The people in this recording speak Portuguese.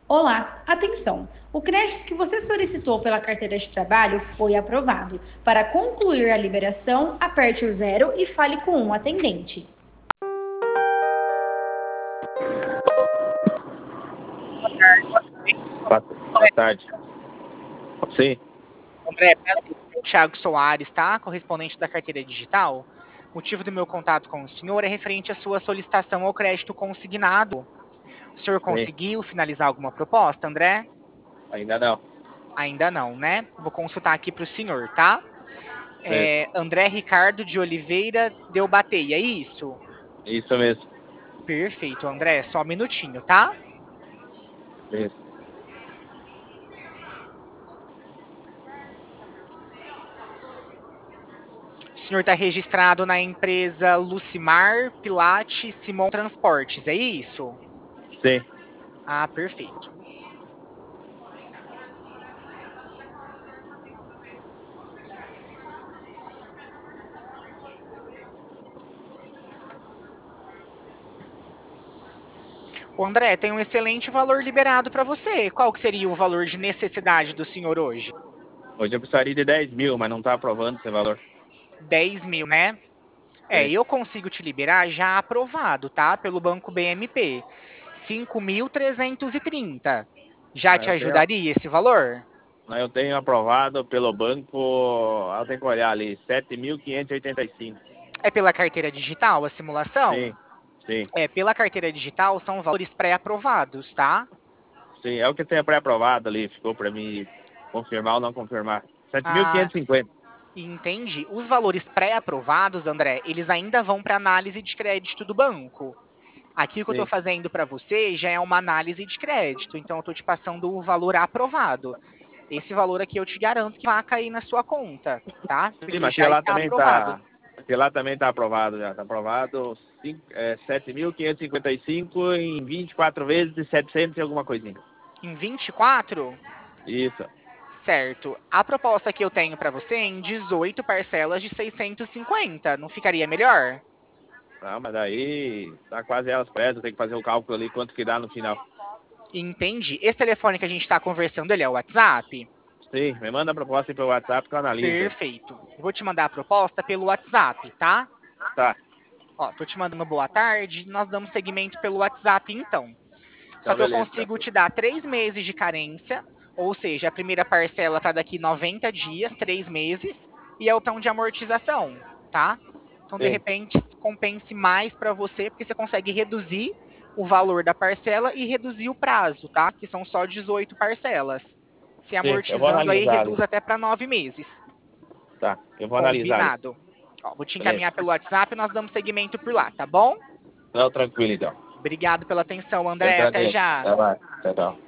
Olá, atenção! O crédito que você solicitou pela carteira de trabalho foi aprovado. Para concluir a liberação, aperte o zero e fale com um atendente. Boa tarde. Sim, André, prazer. Sou o Thiago Soares, tá? Correspondente da carteira digital. O motivo do meu contato com o senhor é referente à sua solicitação ao crédito consignado. O senhor sim. conseguiu finalizar alguma proposta, André? Ainda não. Ainda não, né? Vou consultar aqui para o senhor, tá? Sim, André Ricardo de Oliveira Deubatei, é isso? isso mesmo. Perfeito, André. Só um minutinho, tá? Isso. O senhor está registrado na empresa Lucimar Pilate Simon Transportes, é isso? Sim. Ah, perfeito. O André, tem um excelente valor liberado para você. Qual que seria o valor de necessidade do senhor hoje? Hoje eu precisaria de 10 mil, mas não tá aprovando esse valor. 10 mil, né? Sim. Eu consigo te liberar já aprovado, tá? Pelo Banco BMP. 5.330. Já Mas te eu tenho, ajudaria esse valor? mas eu tenho aprovado pelo banco, eu tenho que olhar ali, 7.585. É pela carteira digital, a simulação? Sim, sim, Pela carteira digital são valores pré-aprovados, tá? sim. É o que tem pré-aprovado ali, ficou para mim confirmar ou não confirmar. Ah, 7.550. entendi. Os valores pré-aprovados, André, eles ainda vão para análise de crédito do banco. Aqui o que eu estou Sim. fazendo para você já é uma análise de crédito, então eu estou te passando o valor aprovado. Esse valor aqui eu te garanto que vai cair na sua conta, tá? Sim, Porque mas já está aprovado. aquele lá também tá aprovado já. Tá aprovado 7.555 em 24 vezes de 700 e alguma coisinha. Em 24, Isso. certo. A proposta que eu tenho para você é em 18 parcelas de 650. Não ficaria melhor? Não, mas daí tá quase elas perto, tem que fazer o cálculo ali, quanto que dá no final. Entendi. Esse telefone que a gente está conversando, ele é o WhatsApp? Sim, me manda a proposta aí pelo WhatsApp que eu analiso aí. Perfeito. Eu vou te mandar a proposta pelo WhatsApp, tá? Tá, Ó, tô te mandando boa tarde, nós damos seguimento pelo WhatsApp então. Só então que eu beleza. consigo te dar 3 meses de carência, ou seja, a primeira parcela para daqui 90 dias, 3 meses, e é o tom de amortização, tá? Então, de Sim, repente, compense mais para você, porque você consegue reduzir o valor da parcela e reduzir o prazo, tá? Que são só 18 parcelas. Se sim, eu vou amortizando, aí analisar ali. reduz até para 9 meses. Tá, eu vou analisar ali. Combinado. Ó, vou te Beleza. encaminhar pelo WhatsApp e nós damos seguimento por lá, tá bom? Não, tranquilo então. Obrigado pela atenção, Eu André. Até agradeço. já. Até mais. Tchau, tchau.